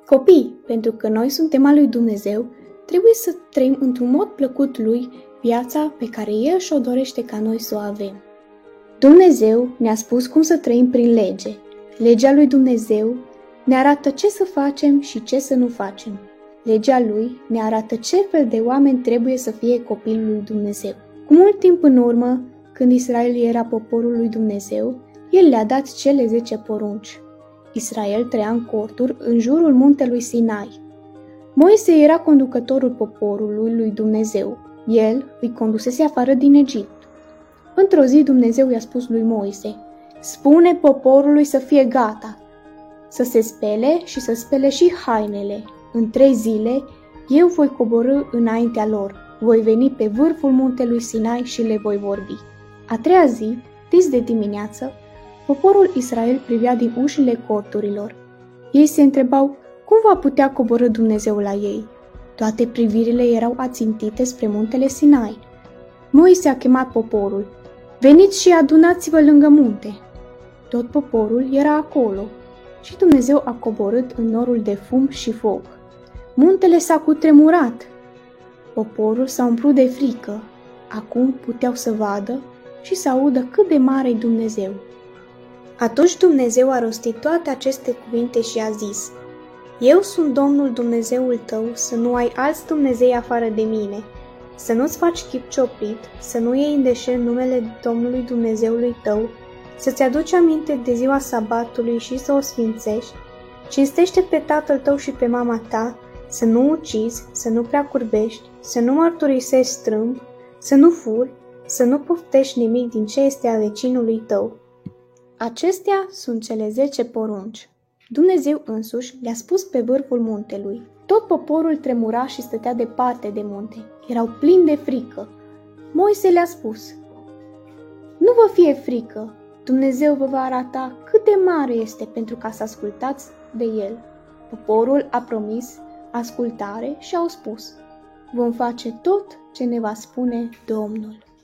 Copii, pentru că noi suntem al lui Dumnezeu, trebuie să trăim într-un mod plăcut lui viața pe care El și-o dorește ca noi să o avem. Dumnezeu ne-a spus cum să trăim prin lege. Legea lui Dumnezeu ne arată ce să facem și ce să nu facem. Legea lui ne arată ce fel de oameni trebuie să fie copilul lui Dumnezeu. Cu mult timp în urmă, când Israel era poporul lui Dumnezeu, El le-a dat cele 10 porunci. Israel trăia în corturi în jurul muntelui Sinai. Moise era conducătorul poporului lui Dumnezeu. El îi condusese afară din Egipt. Într-o zi Dumnezeu i-a spus lui Moise: spune poporului să fie gata, să se spele și să spele și hainele. În 3 zile eu voi coborî înaintea lor, voi veni pe vârful muntelui Sinai și le voi vorbi. A 3-a zi, dis de dimineață, poporul Israel privea din ușile corturilor. Ei se întrebau cum va putea coborî Dumnezeu la ei. Toate privirile erau ațintite spre muntele Sinai. Moise a chemat poporul: veniți și adunați-vă lângă munte. Tot poporul era acolo și Dumnezeu a coborât în norul de fum și foc. Muntele s-a cutremurat. Poporul s-a umplut de frică. Acum puteau să vadă și să audă cât de mare e Dumnezeu. Atunci Dumnezeu a rostit toate aceste cuvinte și a zis: eu sunt Domnul Dumnezeul tău, să nu ai alți Dumnezei afară de mine, să nu-ți faci chip cioplit, să nu iei în deșert numele Domnului Dumnezeului tău, să-ți aduci aminte de ziua sabatului și să o sfințești, cinstește pe tatăl tău și pe mama ta, să nu ucizi, să nu prea curbești, să nu mărturisești strâmb, să nu furi, să nu poftești nimic din ce este a vecinului tău. Acestea sunt cele 10 porunci. Dumnezeu însuși le-a spus pe vârful muntelui. Tot poporul tremura și stătea departe de munte. Erau plini de frică. Moise le-a spus: nu vă fie frică, Dumnezeu vă va arata cât de mare este pentru ca să ascultați de El. Poporul a promis ascultare și au spus: vom face tot ce ne va spune Domnul.